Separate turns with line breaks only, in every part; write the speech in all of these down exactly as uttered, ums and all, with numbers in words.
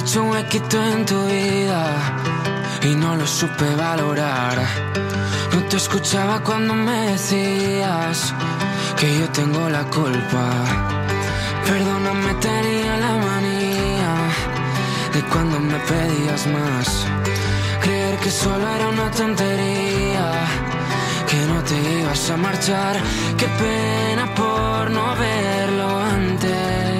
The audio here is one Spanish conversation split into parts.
hecho un huequito en tu vida y no lo supe valorar. No te escuchaba cuando me decías que yo tengo la culpa. Perdóname, tenía la manía de cuando me pedías más. Creer que solo era una tontería, que no te ibas a marchar. Qué pena por no verlo antes.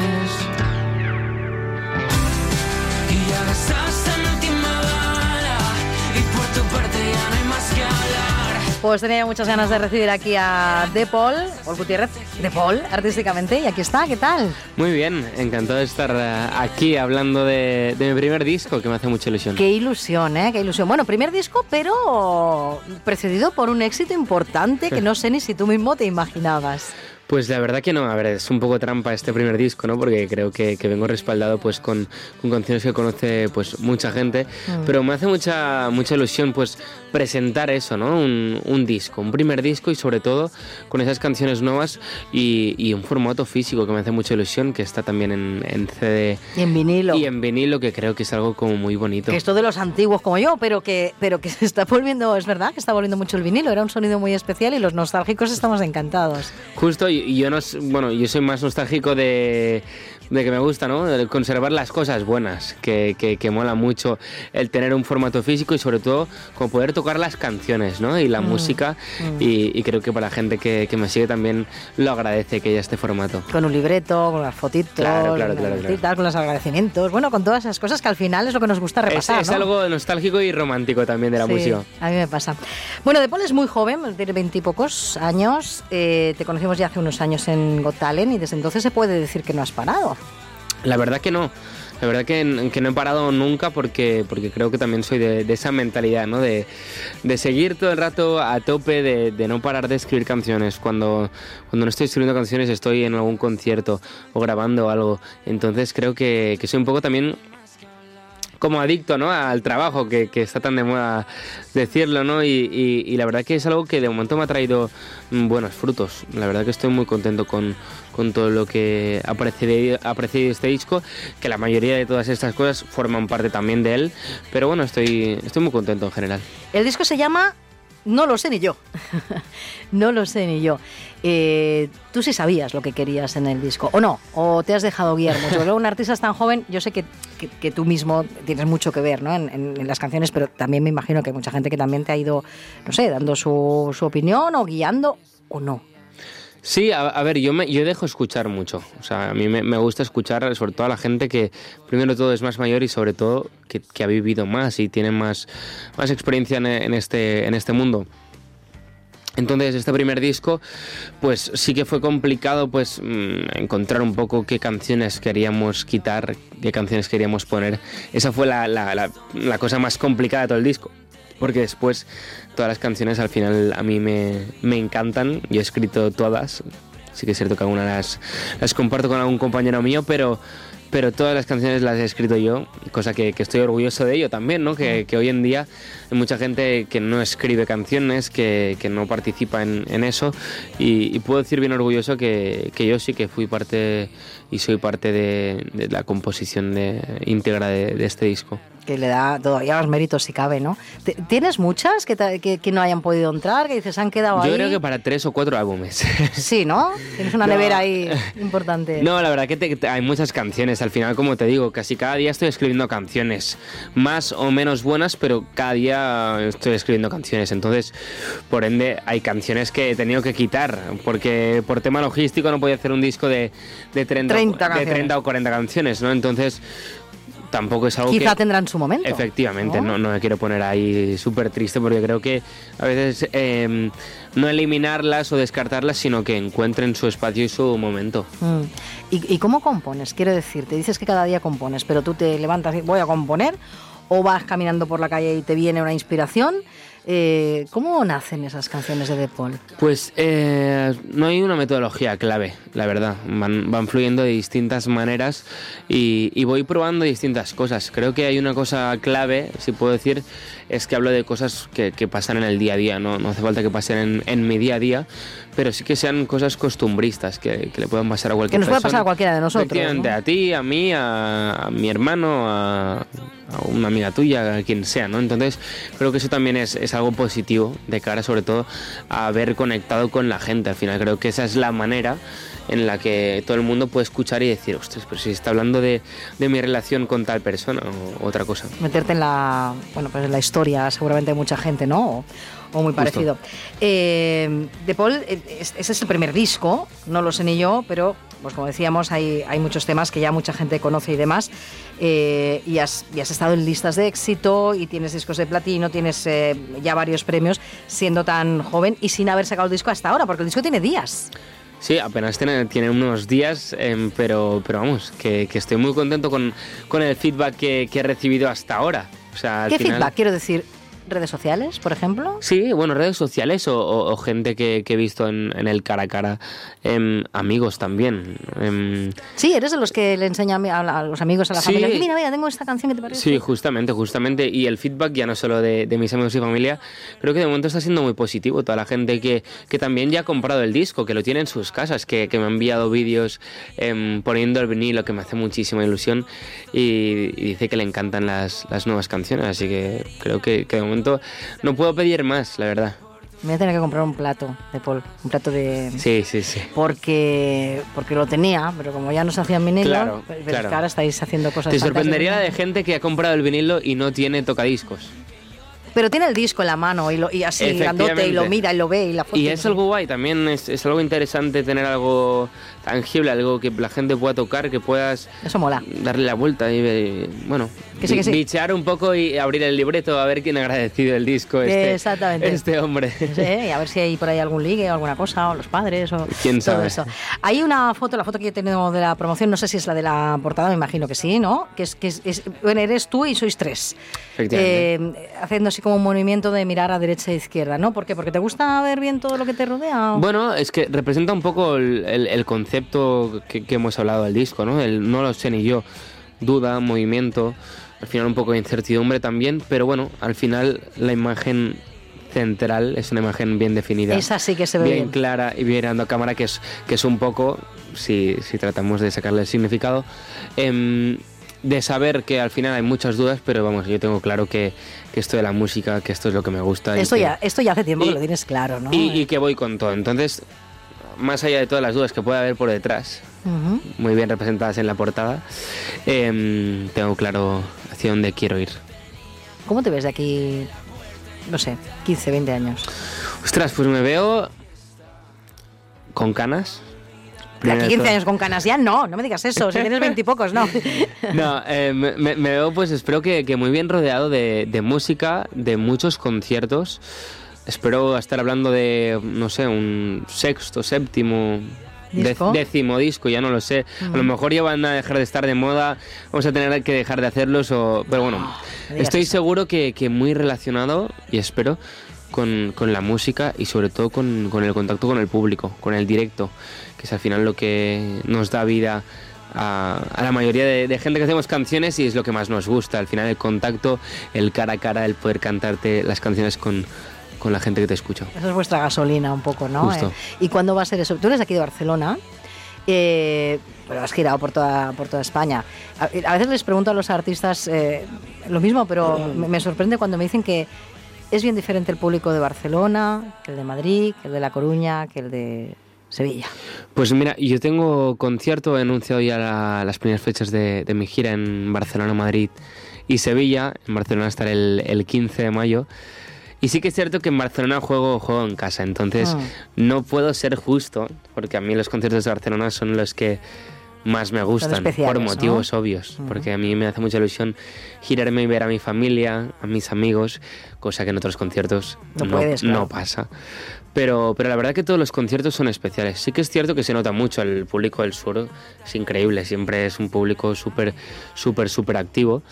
Y ya gastaste mi última bala y por tu parte ya no hay más que hablar.
Pues tenía muchas ganas de recibir aquí a De Paul, Paul Gutiérrez, De Paul, artísticamente, y aquí está, ¿qué tal?
Muy bien, encantado de estar aquí hablando de, de mi primer disco, que me hace mucha ilusión.
Qué ilusión, ¿eh? Qué ilusión. Bueno, primer disco, pero precedido por un éxito importante que no sé ni si tú mismo te imaginabas.
Pues la verdad que no, a ver, es un poco trampa este primer disco, ¿no? Porque creo que, que vengo respaldado pues con, con canciones que conoce pues mucha gente, mm. pero me hace mucha mucha ilusión pues presentar eso, ¿no? Un, un disco, un primer disco y sobre todo con esas canciones nuevas y, y un formato físico que me hace mucha ilusión, que está también en, en C D
y en vinilo.
Y en vinilo, que creo que es algo como muy bonito.
Que esto de los antiguos como yo, pero que, pero que se está volviendo, es verdad, que está volviendo mucho el vinilo, era un sonido muy especial y los nostálgicos estamos encantados.
Justo, y yo no, bueno, yo soy más nostálgico de, de que me gusta, ¿no? De conservar las cosas buenas, que, que, que mola mucho el tener un formato físico y sobre todo como poder tocar las canciones, ¿no? Y la mm, música mm. Y, y creo que para la gente que, que me sigue también lo agradece que haya este formato.
Con un libreto, con las fotitos,
claro, claro, claro,
notitas,
claro.
con los agradecimientos, bueno, con todas esas cosas que al final es lo que nos gusta repasar,
Es,
¿no?
es algo nostálgico y romántico también de la
sí,
música.
A mí me pasa. Bueno, De Paul es muy joven, tiene veintipocos años, eh, te conocimos ya hace unos años en Got Talent y desde entonces se puede decir que no has parado.
La verdad que no, la verdad que, que no he parado nunca porque, porque creo que también soy de, de esa mentalidad, ¿no? De, de seguir todo el rato a tope, de, de no parar de escribir canciones. Cuando, cuando no estoy escribiendo canciones estoy en algún concierto o grabando algo, entonces creo que, que soy un poco también como adicto, ¿no? Al trabajo, que, que está tan de moda decirlo, ¿no? Y, y, y la verdad que es algo que de momento me ha traído buenos frutos. La verdad que estoy muy contento con, con todo lo que ha precedido, ha precedido este disco, que la mayoría de todas estas cosas forman parte también de él, pero bueno, estoy, estoy muy contento en general.
El disco se llama No lo sé ni yo. No lo sé ni yo. Eh, ¿Tú sí sabías lo que querías en el disco? ¿O no? ¿O te has dejado guiar mucho? Luego, un artista tan joven, yo sé que, que, que tú mismo tienes mucho que ver, ¿no? en, en, en las canciones, pero también me imagino que hay mucha gente que también te ha ido, no sé, dando su, su opinión o guiando, ¿o no?
Sí, a, a ver, yo me yo dejo escuchar mucho. O sea, a mí me, me gusta escuchar sobre todo a la gente que primero todo es más mayor y sobre todo que, que ha vivido más y tiene más, más experiencia en, en, este, en este mundo. Entonces, este primer disco, pues sí que fue complicado pues encontrar un poco qué canciones queríamos quitar, qué canciones queríamos poner. Esa fue la, la, la, la cosa más complicada de todo el disco. Porque después todas las canciones al final a mí me, me encantan. Yo he escrito todas. Sí que es cierto que algunas las, las comparto con algún compañero mío, pero, pero todas las canciones las he escrito yo, cosa que, que estoy orgulloso de ello también, ¿no? Que, que hoy en día hay mucha gente que no escribe canciones, que, que no participa en, en eso, y, y puedo decir bien orgulloso que, que yo sí que fui parte y soy parte de, de la composición de, íntegra de, de este disco.
Que le da todavía más méritos si cabe, ¿no? ¿Tienes muchas que, te, que, que no hayan podido entrar, que dices, han quedado ahí?
Yo creo que para tres o cuatro álbumes.
Sí, ¿no? Tienes una no. nevera ahí importante.
No, la verdad que te, te, hay muchas canciones. Al final, como te digo, casi cada día estoy escribiendo canciones. Más o menos buenas, pero cada día estoy escribiendo canciones. Entonces, por ende, hay canciones que he tenido que quitar. Porque por tema logístico no podía hacer un disco de, de, treinta,
treinta,
de treinta o cuarenta canciones, ¿no? Entonces... tampoco es algo
quizá
que...
tendrán su momento.
Efectivamente, no, no, no me quiero poner ahí súper triste porque creo que a veces eh, no eliminarlas o descartarlas, sino que encuentren su espacio y su momento.
Mm. ¿Y, ¿Y cómo compones? Quiero decir, te dices que cada día compones, pero tú te levantas y voy a componer, o vas caminando por la calle y te viene una inspiración. Eh, ¿Cómo nacen esas canciones de De Paul?
Pues eh, no hay una metodología clave, la verdad. Van, van fluyendo de distintas maneras y, y voy probando distintas cosas. Creo que hay una cosa clave, si puedo decir, es que hablo de cosas que, que pasan en el día a día. No, no hace falta que pasen en, en mi día a día, pero sí que sean cosas costumbristas, que, que le puedan pasar a cualquier persona.
Que nos puede pasar a cualquiera de nosotros,
Efectivamente,
¿no?
A ti, a mí, a, a mi hermano, a, a una amiga tuya, a quien sea, ¿no? Entonces creo que eso también es, es algo positivo de cara sobre todo a haber conectado con la gente. Al final creo que esa es la manera en la que todo el mundo puede escuchar y decir, ostras, pero si está hablando de, de mi relación con tal persona o otra cosa.
Meterte en la, bueno, pues en la historia seguramente de mucha gente, ¿no? O, o muy parecido. Eh, De Paul, ese es el primer disco, no lo sé ni yo, pero pues como decíamos, hay, hay muchos temas que ya mucha gente conoce y demás, eh, y, has, y has estado en listas de éxito y tienes discos de platino, tienes eh, ya varios premios siendo tan joven y sin haber sacado el disco hasta ahora, porque el disco tiene días.
Sí, apenas tiene, tiene unos días, eh, pero, pero vamos, que, que estoy muy contento con, con el feedback que, que he recibido hasta ahora. O sea, al
¿Qué
final...
feedback? Quiero decir, ¿redes sociales, por ejemplo?
Sí, bueno, redes sociales o, o, o gente que, que he visto en, en el cara a cara, eh, amigos también. Eh,
sí, eres de los que le enseñan a, a los amigos, a la
sí,
familia. Mira, mira, tengo esta canción que te parece.
Sí, justamente, justamente. Y el feedback ya no solo de, de mis amigos y familia, creo que de momento está siendo muy positivo. Toda la gente que, que también ya ha comprado el disco, que lo tiene en sus casas, que, que me ha enviado vídeos eh, poniendo el vinilo, que me hace muchísima ilusión, y, y dice que le encantan las, las nuevas canciones. Así que creo que, que de momento no puedo pedir más, la verdad.
Me voy a tener que comprar un plato de Paul, un plato de...
Sí, sí, sí.
Porque, porque lo tenía, pero como ya no se hacían vinilo,
claro,
pero
claro.
es que ahora estáis haciendo cosas
Te sorprendería la de
fantásticas.
gente que ha comprado el vinilo y no tiene tocadiscos.
Pero tiene el disco en la mano y, lo, y así grandote y lo mira y lo ve y la foto.
Y es algo guay, también es, es algo interesante tener algo tangible, algo que la gente pueda tocar, que pueas
Eso mola.
darle la vuelta y, y bueno,
Que sí, que sí.
bichear un poco y abrir el libreto a ver quién ha agradecido el disco este,
Exactamente.
este hombre.
Sí, y a ver si hay por ahí algún ligue o alguna cosa, o los padres, o
¿Quién
todo
sabe?
eso. Hay una foto, la foto que yo he tenido de la promoción, no sé si es la de la portada, me imagino que sí, ¿no? Que es, que es, es bueno, eres tú y sois tres.
Efectivamente.
Eh, haciendo así como un movimiento de mirar a derecha e izquierda, ¿no? ¿Por qué? ¿Porque te gusta ver bien todo lo que te rodea? ¿O?
Bueno, es que representa un poco el, el, el concepto que, que hemos hablado del disco, ¿no? El no lo sé ni yo, duda, movimiento, al final un poco de incertidumbre también, pero bueno, al final la imagen central es una imagen bien definida.
Esa sí que se ve
bien.
bien.
Clara y bien mirando a cámara, que es, que es un poco, si, si tratamos de sacarle el significado, eh, de saber que al final hay muchas dudas, pero vamos, yo tengo claro que, que esto de la música, que esto es lo que me gusta.
Esto,
y que,
ya, esto ya hace tiempo
y,
que lo tienes claro, ¿no?
Y, y que voy con todo. Entonces, más allá de todas las dudas que pueda haber por detrás, uh-huh. muy bien representadas en la portada, eh, tengo claro hacia dónde quiero ir.
¿Cómo te ves de aquí, no sé, quince, veinte años?
Ostras, pues me veo con canas.
De aquí quince años con canas ya, no, no me digas eso, si tienes veintipocos, no.
No, eh, me, me veo, pues espero que, que muy bien rodeado de, de música, de muchos conciertos. Espero estar hablando de, no sé, un sexto, séptimo,
¿Disco?
De, décimo disco, ya no lo sé. Uh-huh. A lo mejor ya van a dejar de estar de moda, vamos a tener que dejar de hacerlos, o, pero bueno, no, estoy eso. seguro que, que muy relacionado, y espero, con, con la música y sobre todo con, con el contacto con el público, con el directo, que es al final lo que nos da vida a, a la mayoría de, de gente que hacemos canciones y es lo que más nos gusta. Al final el contacto, el cara a cara, el poder cantarte las canciones con, con la gente que te escucha.
Esa es vuestra gasolina un poco, ¿no?
Justo.
Eh, ¿Y cuándo va a ser eso? Tú eres de aquí de Barcelona, eh, pero has girado por toda, por toda España. A, a veces les pregunto a los artistas eh, lo mismo, pero mm. me, me sorprende cuando me dicen que es bien diferente el público de Barcelona, que el de Madrid, que el de La Coruña, que el de Sevilla.
Pues mira, yo tengo concierto, he anunciado ya la, las primeras fechas de, de mi gira en Barcelona, Madrid y Sevilla. En Barcelona estaré el, el quince de mayo. Y sí que es cierto que en Barcelona juego, juego en casa, entonces oh. no puedo ser justo, porque a mí los conciertos de Barcelona son los que más me gustan, por motivos ¿no? obvios, uh-huh. porque a mí me hace mucha ilusión girarme y ver a mi familia, a mis amigos, cosa que en otros conciertos
no,
no,
puedes, claro.
no pasa. Pero, pero la verdad que todos los conciertos son especiales. Sí que es cierto que se nota mucho el público del sur, es increíble, siempre es un público súper, súper, súper activo.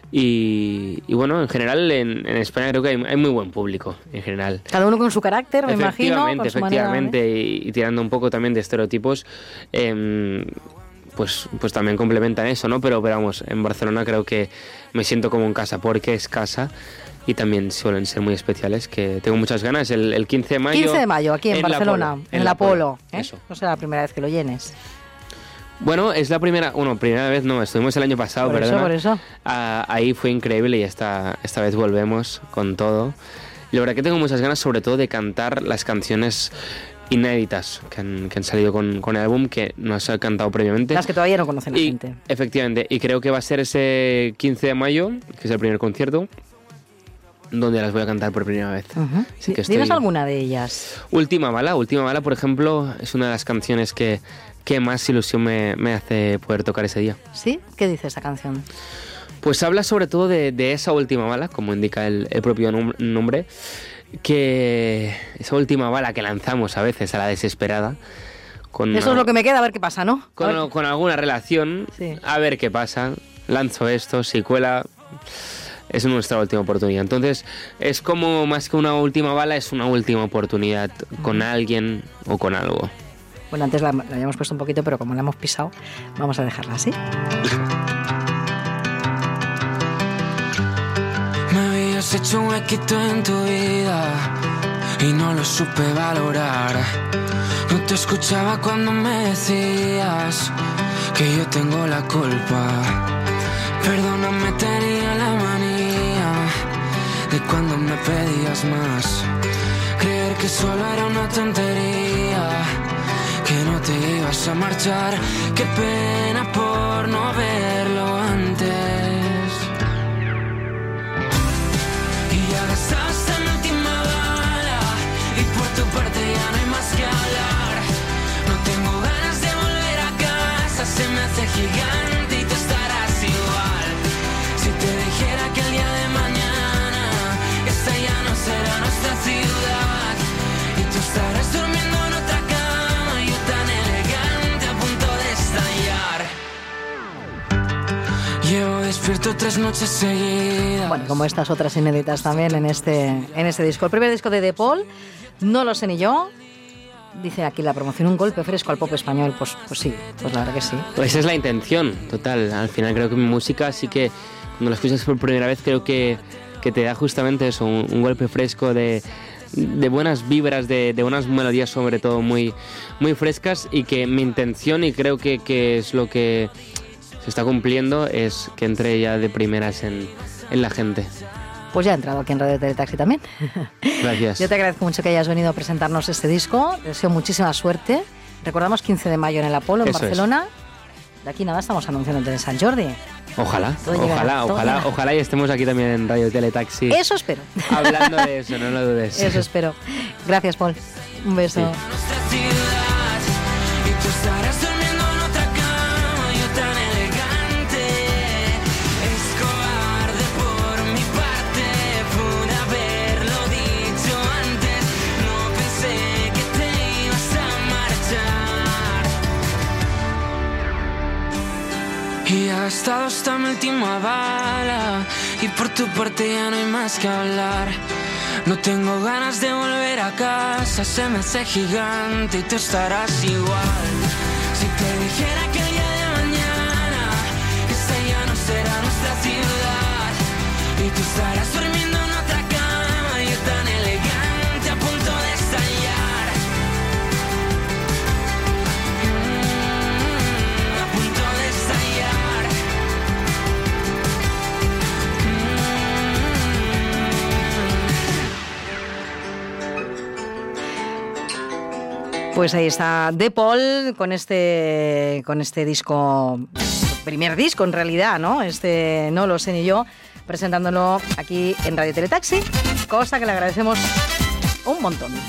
Y, y bueno, en general en, en España creo que hay, hay muy buen público, en general.
Cada uno con su carácter, me imagino.
Efectivamente, efectivamente, manera, ¿eh? y, y tirando un poco también de estereotipos, eh, pues, pues también complementan eso, ¿no? Pero, pero vamos, en Barcelona creo que me siento como en casa, porque es casa. Y también suelen ser muy especiales, que tengo muchas ganas. El, el quince de mayo...
quince de mayo, aquí en, en Barcelona,
Apolo,
en el Apolo. ¿eh?
Eso.
No será la primera vez que lo llenes.
Bueno, es la primera... Bueno, primera vez no, estuvimos el año pasado,
por
perdona.
Eso, por eso.
Ah, ahí fue increíble y esta, esta vez volvemos con todo. Y la verdad que tengo muchas ganas, sobre todo, de cantar las canciones inéditas que han, que han salido con, con el álbum, que no se ha cantado previamente.
Las que todavía no conocen la
y,
gente.
Efectivamente, y creo que va a ser ese quince de mayo, que es el primer concierto, donde las voy a cantar por primera vez.
Uh-huh.
Así que
¿Tienes
estoy...
alguna de ellas?
Última Bala. Última Bala, por ejemplo, es una de las canciones que, que más ilusión me, me hace poder tocar ese día.
¿Sí? ¿Qué dice esta canción?
Pues habla sobre todo de, de esa última bala, como indica el, el propio nom- nombre, que esa última bala que lanzamos a veces a la desesperada. Con
Eso
una,
es lo que me queda, a ver qué pasa, ¿no?
Con, con alguna relación,
sí.
A ver qué pasa. Lanzo esto, si cuela... Es nuestra última oportunidad. Entonces, es como más que una última bala, es una última oportunidad con alguien o con algo.
Bueno, antes la, la habíamos puesto un poquito, pero como la hemos pisado, vamos a dejarla así.
Me habías hecho un huequito en tu vida y no lo supe valorar. No te escuchaba cuando me decías que yo tengo la culpa. Perdóname, tenía la manía de cuando me pedías más. Creer que solo era una tontería, que no te ibas a marchar. Qué pena por no verlo antes. Y ya gastaste mi última bala y por tu parte ya no hay más que hablar. No tengo ganas de volver a casa, se me hace gigante y tú estarás igual. Si te dijera que el día de mañana esta ya no será nuestra ciudad y tú estarás durmiendo en otra cama, yo tan elegante a punto de estallar. Llevo despierto tres noches seguidas.
Bueno, como estas otras inéditas también en este, en este disco. El primer disco de De Paul, No lo sé ni yo. Dice aquí la promoción, un golpe fresco al pop español. Pues, pues sí, pues la verdad que sí.
Pues esa es la intención, total. Al final creo que mi música sí que, cuando la escuchas por primera vez, creo que, que te da justamente eso, un, un golpe fresco de, de buenas vibras, de, de unas melodías sobre todo muy, muy frescas, y que mi intención, y creo que, que es lo que se está cumpliendo, es que entre ya de primeras en, en la gente.
Pues ya ha entrado aquí en Radio Teletaxi también.
Gracias.
Yo te agradezco mucho que hayas venido a presentarnos este disco. Te deseo muchísima suerte. Recordamos quince de mayo en el Apolo, en
Eso
Barcelona. Es. De aquí nada, estamos anunciando en San Jordi.
Ojalá,
todo
ojalá,
llegará,
ojalá,
llegará.
ojalá y estemos aquí también en Radio Teletaxi.
Eso espero.
Hablando de eso, no lo dudes.
Eso espero. Gracias, Paul. Un beso.
Sí.
Y ha gastado hasta mi última bala y por tu parte ya no hay más que hablar. No tengo ganas de volver a casa, se me hace gigante y tú estarás igual. Si te dijera que el día de mañana esta ya no será nuestra ciudad y tú estarás durmiendo en otra cama, yo tan elegante a punto de estallar. Mm, a punto de estallar.
Pues ahí está De Paul con este, con este disco, primer disco en realidad, ¿no? Este No lo sé ni yo, presentándolo aquí en Radio Teletaxi, cosa que le agradecemos un montón.